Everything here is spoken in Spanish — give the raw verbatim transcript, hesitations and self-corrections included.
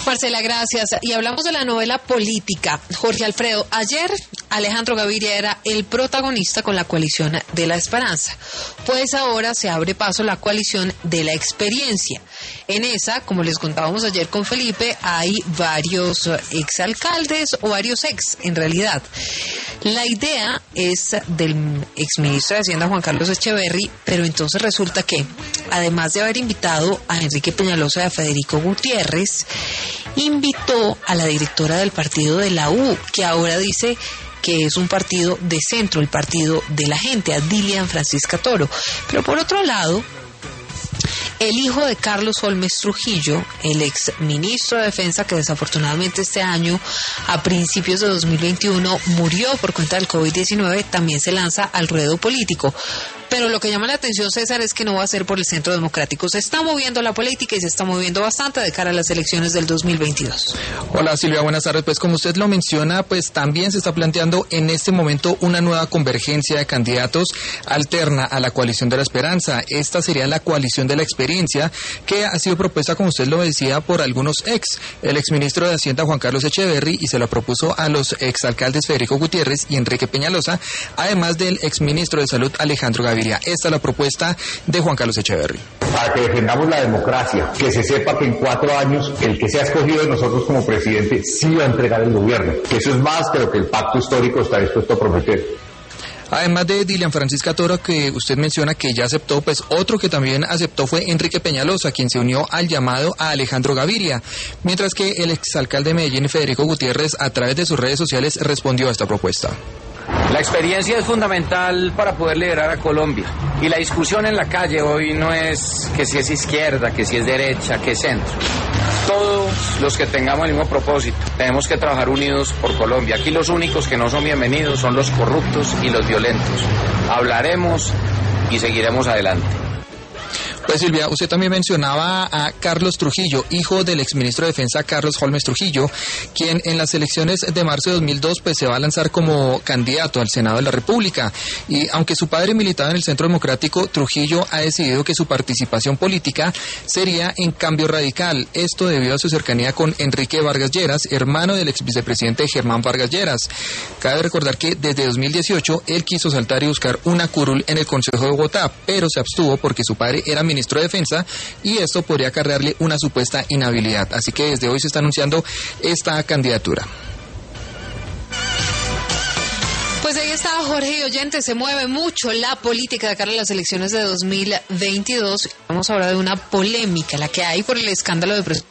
Marcela, gracias. Y hablamos de la novela política. Jorge Alfredo, ayer Alejandro Gaviria era el protagonista con la coalición de la esperanza. Pues ahora se abre paso la coalición de la experiencia. En esa, como les contábamos ayer con Felipe, hay varios exalcaldes o varios ex, en realidad. La idea es del exministro de Hacienda, Juan Carlos Echeverry, pero entonces resulta que, además de haber invitado a Enrique Peñalosa y a Federico Gutiérrez, invitó a la directora del partido de la U, que ahora dice que es un partido de centro, el partido de la gente, a Dilian Francisca Toro. Pero por otro lado, el hijo de Carlos Holmes Trujillo, el ex ministro de Defensa, que desafortunadamente este año, a principios de dos mil veintiuno, murió por cuenta del COVID diecinueve, también se lanza al ruedo político. Pero lo que llama la atención, César, es que no va a ser por el Centro Democrático. Se está moviendo la política y se está moviendo bastante de cara a las elecciones del dos mil veintidós. Hola Silvia, buenas tardes. Pues como usted lo menciona, pues también se está planteando en este momento una nueva convergencia de candidatos alterna a la coalición de la esperanza. Esta sería la coalición de la experiencia, que ha sido propuesta, como usted lo decía, por algunos ex. El exministro de Hacienda, Juan Carlos Echeverry, y se lo propuso a los exalcaldes Federico Gutiérrez y Enrique Peñalosa, además del exministro de Salud, Alejandro Gaviria. Esta es la propuesta de Juan Carlos Echeverry. Para que defendamos la democracia, que se sepa que en cuatro años el que sea escogido de nosotros como presidente sí va a entregar el gobierno, que eso es más que lo que el pacto histórico está dispuesto a prometer. Además de Dilian Francisca Toro, que usted menciona que ya aceptó, pues otro que también aceptó fue Enrique Peñalosa, quien se unió al llamado a Alejandro Gaviria, mientras que el exalcalde de Medellín, Federico Gutiérrez, a través de sus redes sociales respondió a esta propuesta. La experiencia es fundamental para poder liderar a Colombia, y la discusión en la calle hoy no es que si es izquierda, que si es derecha, que es centro. Todos los que tengamos el mismo propósito tenemos que trabajar unidos por Colombia. Aquí los únicos que no son bienvenidos son los corruptos y los violentos. Hablaremos y seguiremos adelante. Pues Silvia, usted también mencionaba a Carlos Trujillo, hijo del exministro de Defensa Carlos Holmes Trujillo, quien en las elecciones de marzo de dos mil dos pues se va a lanzar como candidato al Senado de la República. Y aunque su padre militaba en el Centro Democrático, Trujillo ha decidido que su participación política sería en Cambio Radical. Esto debido a su cercanía con Enrique Vargas Lleras, hermano del ex vicepresidente Germán Vargas Lleras. Cabe recordar que desde dos mil dieciocho él quiso saltar y buscar una curul en el Consejo de Bogotá, pero se abstuvo porque su padre era ministro de Defensa y esto podría acarrearle una supuesta inhabilidad. Así que desde hoy se está anunciando esta candidatura. Pues ahí está, Jorge y oyente, se mueve mucho la política de cara a las elecciones de dos mil veintidós. Vamos ahora de una polémica, la que hay por el escándalo de presupuesto